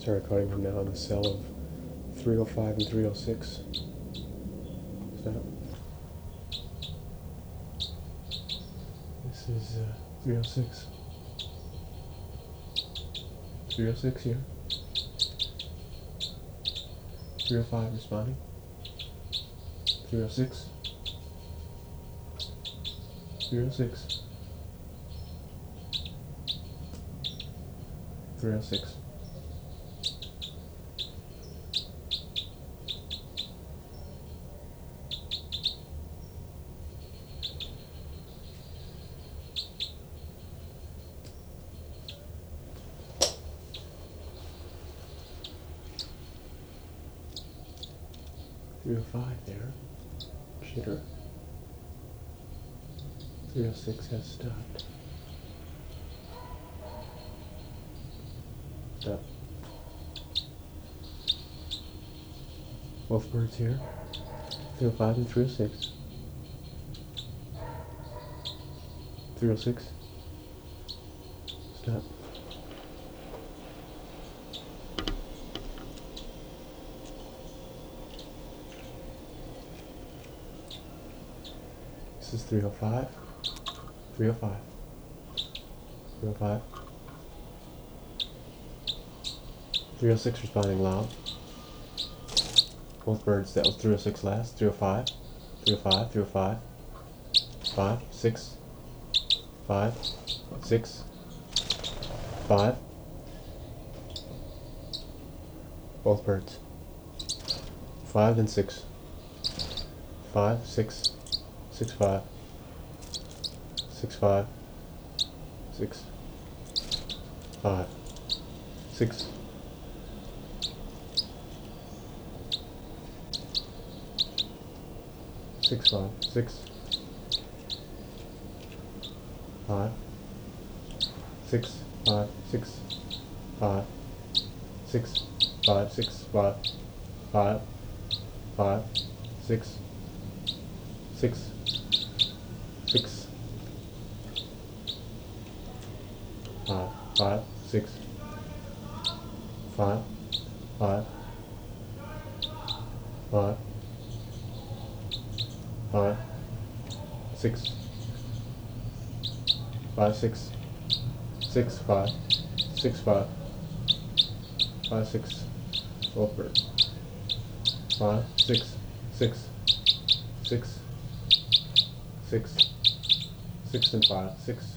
Start cutting him now in the cell of 305 and 306. Stop. This is 306. 306 here. 305 responding. 306. 306. 306. 305 there. Shitter. 306 has stopped. Stop. Both birds here. 305 and 306. 306. Stop. This is 305. 305. 305. 306 responding loud. Both birds, that was 306 last. 305. 305. 305. 5. 6. 5. 6. 5. Both birds. 5 and 6. 5. 6. 6. 5. 6. 5. 6. 5. 6. 6. 5. 6. 5. 6. 5. 6. 5. 6. 5. 6. 5. 5. 5. 6. 6. 6. 5. 5. 6. 5. 5. 5. 5. 6. 5. 6. 6. 5. 6. 5. 5. 6. Both birds. 5. 6. 6. 6. 6. 6 and 5. 6.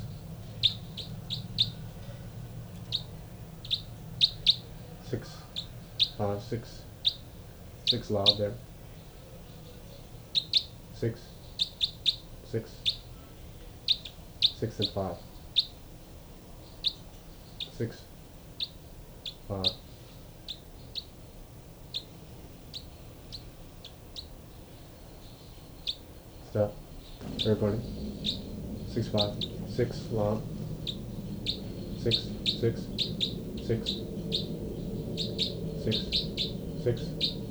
6. 5. 6. 6 loud there. 6. 6. 6 and 5. 6. 5. Stop. Recording. 6. 5. 6 loud. 6. 6. 6. 6. 6.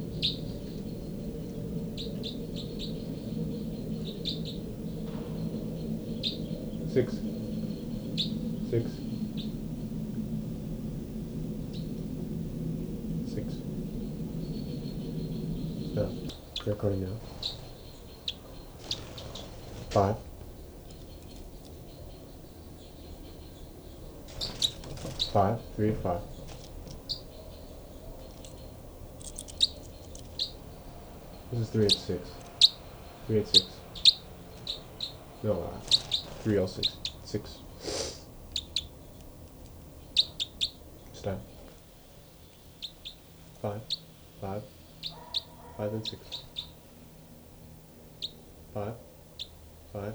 6. 6. 6. Stop. Recording now. 5. 5. 3 and 5. This is 386. 386. No, 306. 6. Stop. 5. 5. 5 and 6. 5. 5.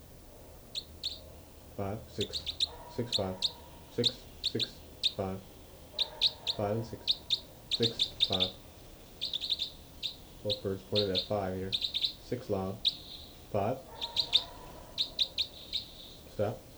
5. 6. 6. 5. 6. 6. 5. 5 and 6. 6. 5. Both birds pointed at 5 here. 6 loud. 5. Stop.